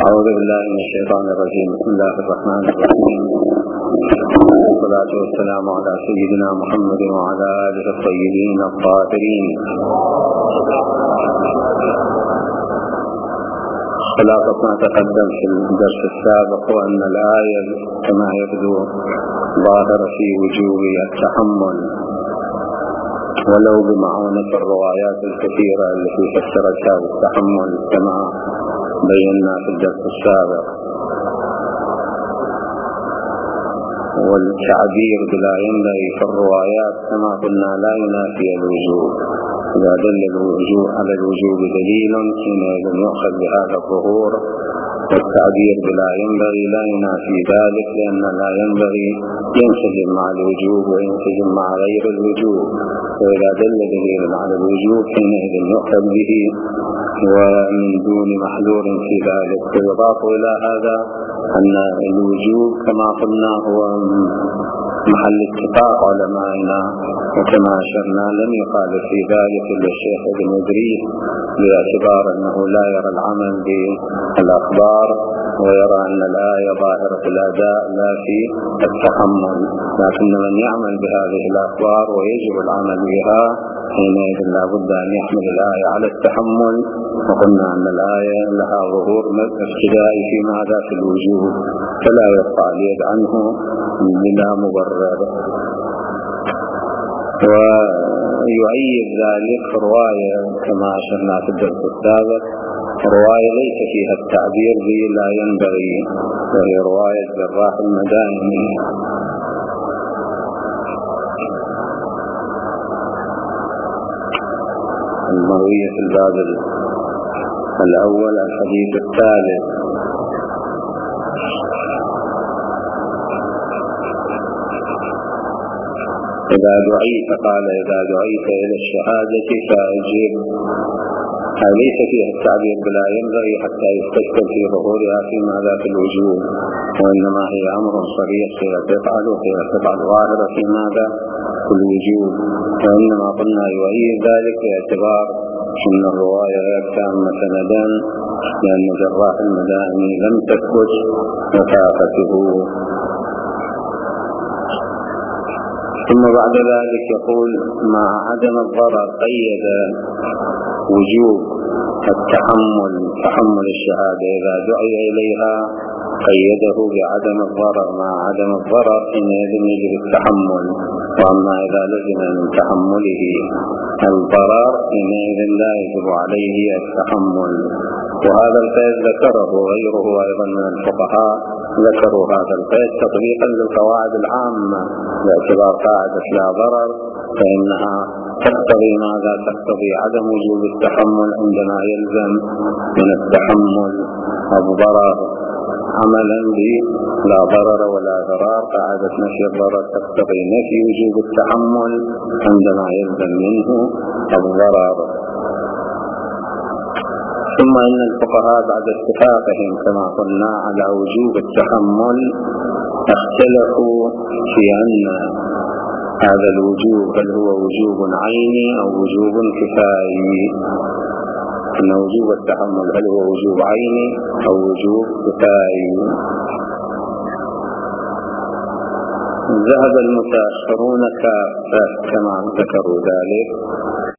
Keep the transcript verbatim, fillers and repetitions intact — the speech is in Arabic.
أعوذ بالله من الشيطان الرجيم. بسم الله الرحمن الرحيم. والصلاة والسلام على سيدنا محمد وعلى آله الطيبين الطاهرين. خلاصة ما تقدم في الدرس السابق وأن الآية كما يبدو ظاهرة في وجوب التحمل ولو بمعونة الروايات الكثيرة التي فسرت هذا التحمل كما بينا في الدرس السابق. والتعبير بلا ينبغي في الروايات كما قلنا لا ينافي الوجوب. إذا دل الوجوب على الوجوب دليل حينئذ يؤخذ بهذا الظهور، والتعبير بلا ينبغي لا ينافي ذلك، لأن لا ينبغي ينسجم مع الوجوب وينسجم مع غير الوجوب. وإذا دل دليل على الوجوب حينئذ يؤخذ به ومن دون محذور في ذلك. ويضاف إلى هذا أن الوجوب كما قلنا هو محل اتفاق علمائنا، وكما أشرنا لم يخالف في ذلك إلا الشيخ ابن إدريس، باعتبار أنه لا يرى العمل بالأخبار ويرى أن الآية ظاهرة الأداء لا في التحمل، لكن من يعمل بهذه الأخبار ويجب العمل بها حينئذ لا بد أن يحمل الآية على التحمل. وقلنا أن الآية لها ظهور ابتدائي في ماذا في الوجوب، فلا يرفع اليد عنه بلا مبرر. ويؤيد ذلك رواية كما أشرنا في الدرس السابق، رواية ليس فيها التعبير به لا ينبغي، وهي رواية جراح المدائني المروية في الباب الأول الحديث الثالث. إذا دعيت قال إذا دعيت إلى الشهادة فأجب. ليس فيها التعبير بلا ينبغي حتى يستشكل في ظهورها في ماذا في الوجوب، وإنما هي أمر صريح فيها تفعل وفيها تفعل ظاهرة في ماذا في الوجوب. وإنما قلنا يؤيد ذلك باعتبار أن الرواية غير تامة سندا، لأن جراح المدائني لم تثبت وثاقته. ثم بعد ذلك يقول مع عدم الضرر قيد وجوب التحمل تحمل الشهادة إذا دعي إليها، قيده بعدم الضرر. مع عدم الضرر حينئذ يجب التحمل، وأما إذا لزم من تحمله الضرر حينئذ لا يجب عليه التحمل. وهذا القيد ذكره وغيره أيضا من الفقهاء، ذكروا هذا القيد تطبيقا للقواعد العامة، باعتبار قاعدة لا ضرر فإنها تقتضي ماذا؟ تقتضي عدم وجوب التحمل عندما يلزم من التحمل الضرر عملا بلا ضرر ولا ضرار. قاعدة نفي الضرر تقتضي نفي وجوب التحمل عندما يلزم منه الضرر. ثم إن الفقهاء بعد اتفاقهم كما قلنا على وجوب التحمل اختلفوا في أن هذا الوجوب هل هو وجوب عيني أو وجوب كفائي. أن وجوب التحمل هل هو وجوب عيني أو وجوب كفائي. ذهب المتأخرون كما ذكروا ذلك